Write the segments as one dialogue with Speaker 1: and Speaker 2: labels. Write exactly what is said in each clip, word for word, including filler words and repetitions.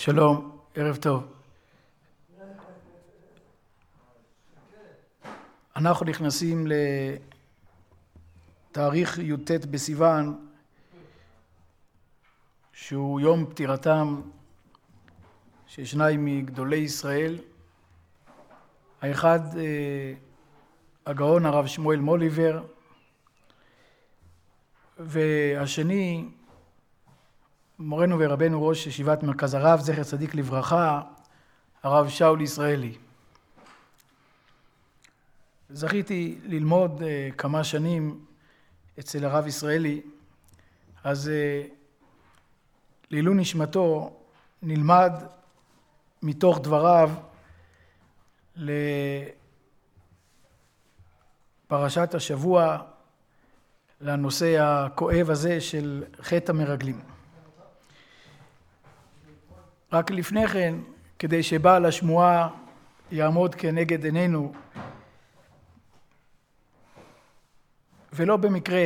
Speaker 1: שלום, ערב טוב. אנחנו נכנסים לתאריך י"ט בסיוון, שהוא יום פטירתם של שניים מגדולי ישראל. האחד הגאון הרב שמואל מוליבר, והשני מורנו ורבנו ראש ישיבת מרכז הרב, זכר צדיק לברכה, הרב שאול ישראלי. זכיתי ללמוד uh, כמה שנים אצל הרב ישראלי, אז uh, לעילוי נשמתו נלמד מתוך דבריו לפרשת השבוע, לנושא הכואב הזה של חטא המרגלים. רק לפני כן, כדי שבעל השמועה יעמוד כנגד עינינו, ולא במקרה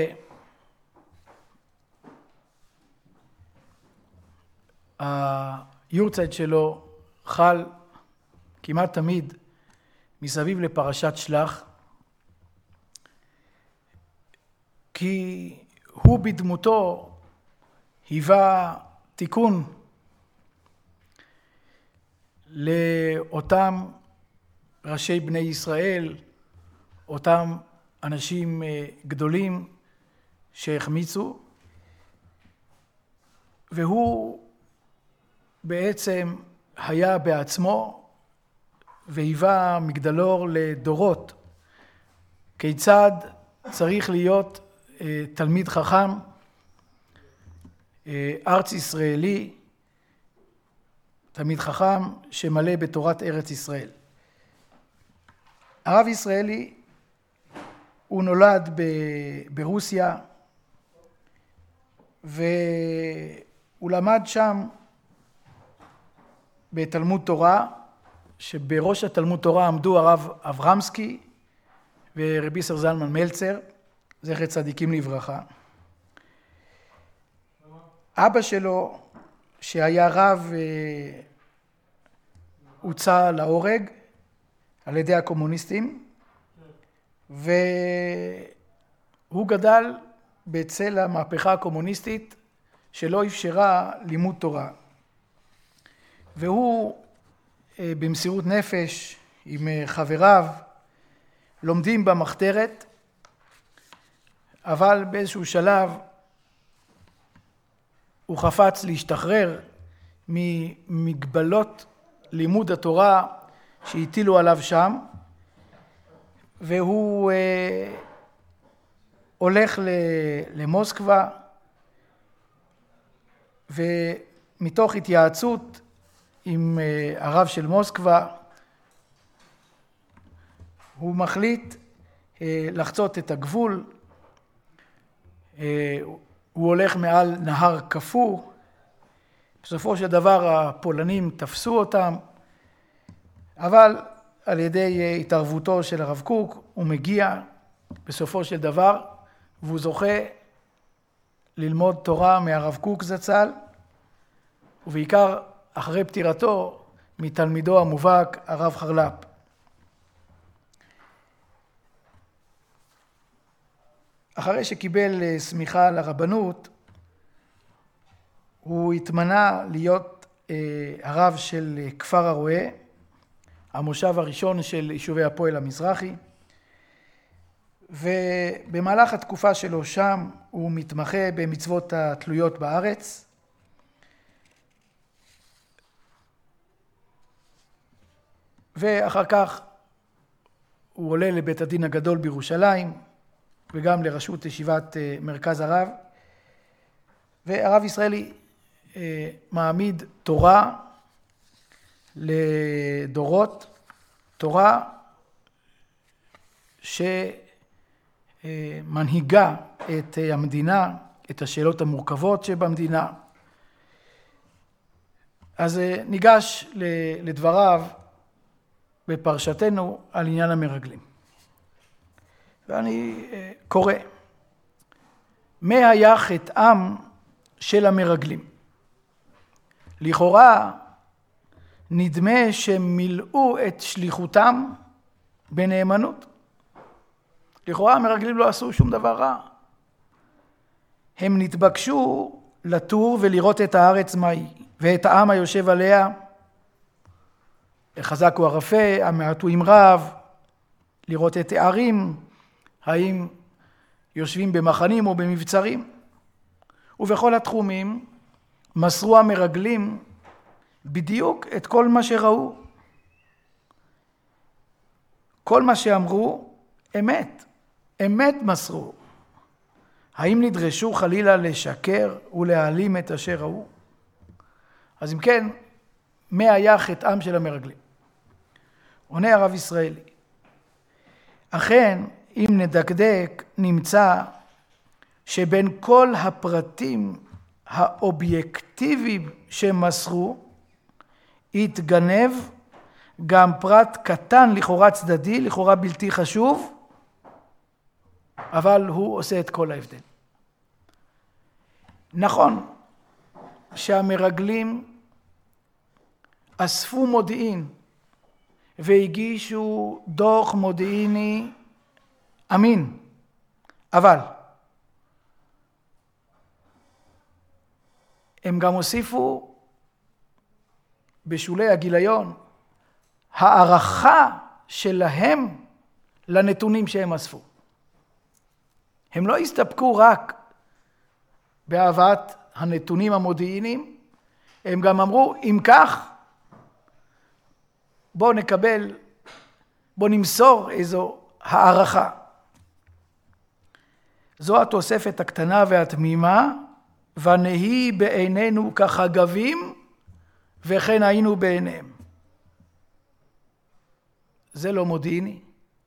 Speaker 1: היורצייט שלו חל כמעט תמיד מסביב לפרשת שלח, כי הוא בדמותו היווה תיקון לאותם ראשי בני ישראל, אותם אנשים גדולים שהחמיצו, והוא בעצם היה בעצמו והיווה מגדלור לדורות כיצד צריך להיות תלמיד חכם ארץ ישראלי, תלמיד חכם שמלא בתורת ארץ ישראל. הרב ישראלי הוא נולד ברוסיה, והוא למד שם בתלמוד תורה, שבראש התלמוד תורה עמדו הרב אברמסקי ורבי יוסף זלמן מלצר, זכר צדיקים לברכה. אבא שלו שהיה רב הוצא להורג על ידי הקומוניסטים, והוא גדל בצל המהפכה הקומוניסטית שלא אפשרה לימוד תורה. והוא במסירות נפש עם חבריו לומדים במחתרת, אבל באיזשהו שלב הוא חפץ להשתחרר ממגבלות לימוד התורה שהטילו עליו שם, והוא אה, הולך למוסקבה, ומתוך התייעצות עם אה, הרב של מוסקבה הוא מחליט אה, לחצות את הגבול. אה, הוא הולך מעל נהר קפוא, בסופו של דבר הפולנים תפסו אותם, אבל על ידי התערבותו של הרב קוק הוא מגיע בסופו של דבר, והוא זוכה ללמוד תורה מהרב קוק זצ"ל, ובעיקר אחרי פטירתו מתלמידו המובהק הרב חרל"פ. אחרי שקיבל סמיכה לרבנות, הוא התמנה להיות הרב של כפר הרועה, המושב הראשון של יישובי הפועל המזרחי, ובמהלך התקופה שלו שם הוא מתמחה במצוות התלויות בארץ, ואחר כך הוא עולה לבית הדין הגדול בירושלים, וגם לראשות ישיבת מרכז הרב, והרב ישראלי מעמיד תורה לדורות, תורה שמנהיגה את המדינה, את השאלות המורכבות שבמדינה. אז ניגש לדבריו בפרשתנו על עניין המרגלים. ואני קורא: מה היה חטאם של המרגלים? לכאורה נדמה שמילאו את שליחותם בנאמנות. לכאורה המרגלים לא עשו שום דבר רע. הם נתבקשו לטור ולראות את הארץ מהי, ואת העם היושב עליה. החזק הוא הרפה, המעט הוא עם רב, לראות את הערים, האם יושבים במחנים או במבצרים. ובכל התחומים מסרו המרגלים בדיוק את כל מה שראו. כל מה שאמרו אמת, אמת מסרו. האם נדרשו חלילה לשקר ולהעלים את אשר ראו? אז אם כן, מה היה חטאם של המרגלים? עונה הרב ישראלי, אכן אם נדקדק נמצא שבין כל הפרטים האובייקטיביים שמסרו התגנב גם פרט קטן לכאורה צדדי, לכאורה בלתי חשוב, אבל הוא עושה את כל ההבדל. נכון שהמרגלים אספו מודיעין והגישו דוח מודיעיני אמין, אבל הם גם הוסיפו בשולי הגיליון הערכה שלהם לנתונים שהם אספו. הם לא הסתפקו רק בהבאת הנתונים המודיעיניים, הם גם אמרו, אם כך, בוא נקבל, בוא נמסור איזו הערכה. זו התוספת הקטנה והתמימה, ונהי בעינינו כחגבים, וכן היינו בעיניהם. זה לא מודיעיני.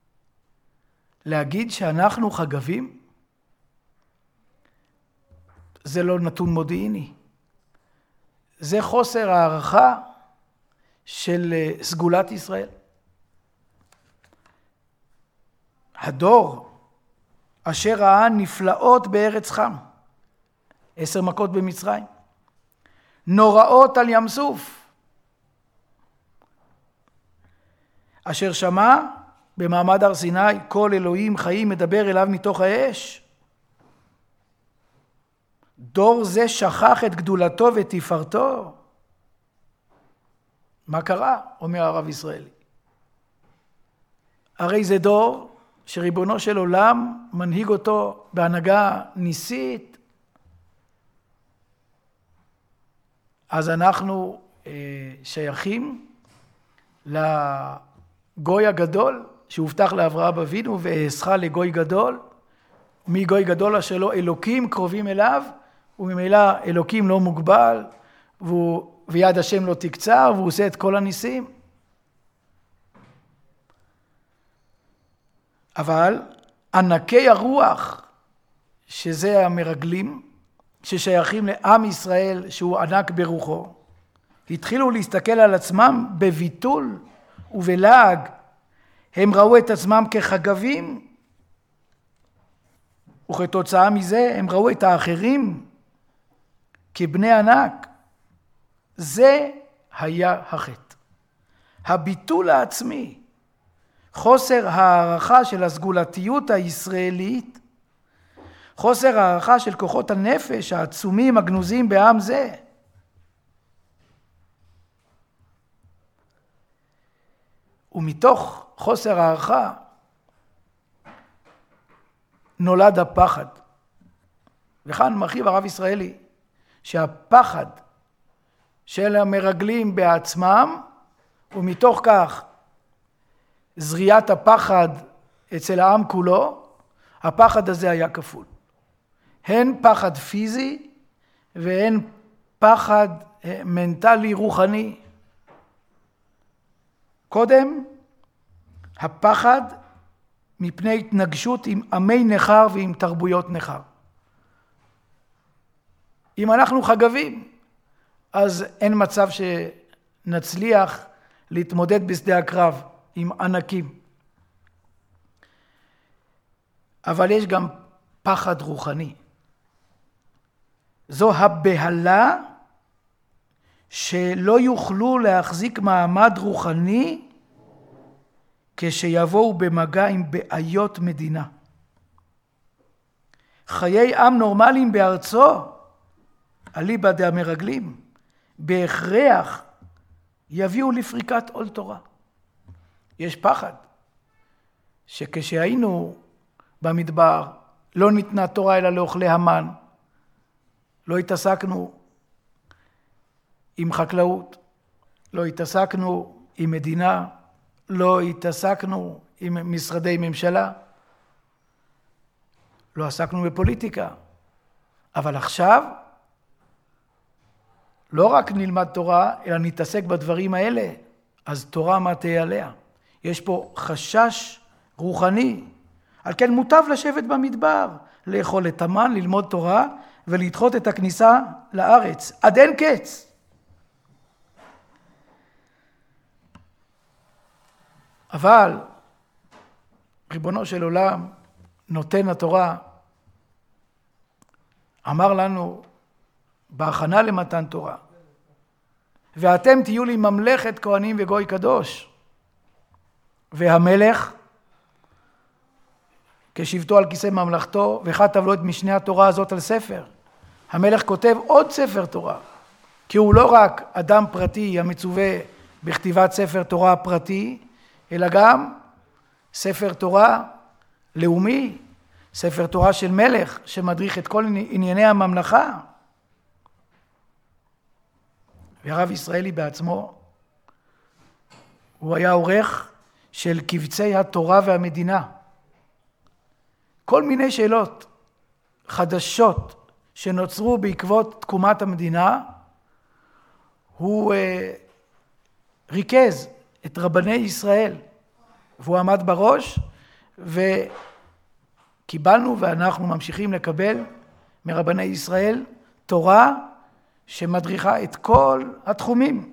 Speaker 1: להגיד שאנחנו חגבים, זה לא נתון מודיעיני. זה חוסר הערכה של סגולת ישראל. הדור אשר ראה נפלאות בארץ חם, עשר מכות במצרים, נוראות על ים סוף, אשר שמע במעמד הר סיני כל אלוהים חיים מדבר אליו מתוך האש. דור זה שכח את גדולתו ותפארתו. מה קרה? אומר הרב ישראלי. הרי זה דור שריבונו של עולם מנהיג אותו בהנהגה ניסית. אז אנחנו אה, שייכים לגוי הגדול שהובטח לאברהם אבינו, ואעשך לגוי גדול. מגוי גדול אשר לו אלוקים קרובים אליו, וממילא אלוקים לא מוגבל, והוא, ויד השם לא תקצר, והוא עושה את כל הניסים. אבל ענקי הרוח, שזה המרגלים, ששייכים לעם ישראל שהוא ענק ברוחו, התחילו להסתכל על עצמם בביטול ובלעג. הם ראו את עצמם כחגבים, וכתוצאה מזה הם ראו את האחרים כבני ענק. זה היה החטא. הביטול העצמי, חוסר הערכה של הסגולתיות הישראלית, חוסר הערכה של כוחות הנפש העצומים הגנוזים בעם זה. ומתוך חוסר הערכה נולד הפחד. וכאן מרחיב הרב ישראלי שהפחד של המרגלים בעצמם, ומתוך כך זריעת הפחד אצל העם כולו, הפחד הזה היה כפול. הן פחד פיזי והן פחד מנטלי רוחני. קודם, הפחד מפני התנגשות עם עמי נחר ועם תרבויות נחר. אם אנחנו חגבים, אז אין מצב שנצליח להתמודד בשדה הקרב עם ענקים. אבל יש גם פחד רוחני. זו הבהלה שלא יוכלו להחזיק מעמד רוחני כשיבואו במגע עם בעיות מדינה. חיי עם נורמליים בארצו, אליבא דהמרגלים, בהכרח יביאו לפריקת עול תורה. יש פחד שכשהיינו במדבר לא ניתנה תורה אלא לאוכלי המן, לא התעסקנו עם חקלאות, לא התעסקנו עם מדינה, לא התעסקנו עם משרדי ממשלה, לא עסקנו בפוליטיקה. אבל עכשיו לא רק נלמד תורה, אלא נתעסק בדברים האלה, אז תורה מה תהיה עליה. יש פה חשש רוחני. על כן מוטב לשבת במדבר, לאכול את המן, ללמוד תורה, ולדחות את הכניסה לארץ. עד אין קץ. אבל ריבונו של עולם, נותן התורה, אמר לנו בהכנה למתן תורה, ואתם תהיו לי ממלכת כהנים וגוי קדוש. והמלך כשבתו על כיסא ממלכתו, וכתב לו את משנה התורה הזאת על ספר. המלך כותב עוד ספר תורה, כי הוא לא רק אדם פרטי המצווה בכתיבת ספר תורה פרטי, אלא גם ספר תורה לאומי, ספר תורה של מלך שמדריך את כל ענייני הממלכה. והרב ישראלי בעצמו, הוא היה עורך של קבצי התורה והמדינה. כל מיני שאלות חדשות שנוצרו בעקבות תקומת המדינה, הוא אה, ריכז את רבני ישראל, והוא עמד בראש, וקיבלנו ואנחנו ממשיכים לקבל מרבני ישראל תורה שמדריכה את כל התחומים.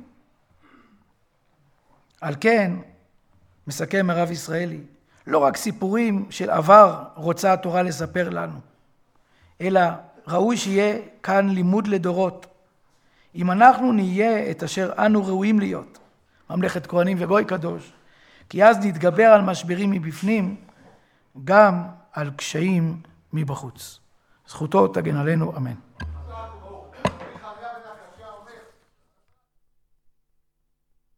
Speaker 1: על כן, מסכם הרב ישראלי, לא רק סיפורים של עבר רוצה התורה לספר לנו, אלא ראוי שיהיה כאן לימוד לדורות. אם אנחנו נהיה את אשר אנו ראויים להיות, ממלכת כהנים וגוי קדוש, כי אז נתגבר על משברים מבפנים, גם על קשיים מבחוץ. זכותו תגן עלינו, אמן.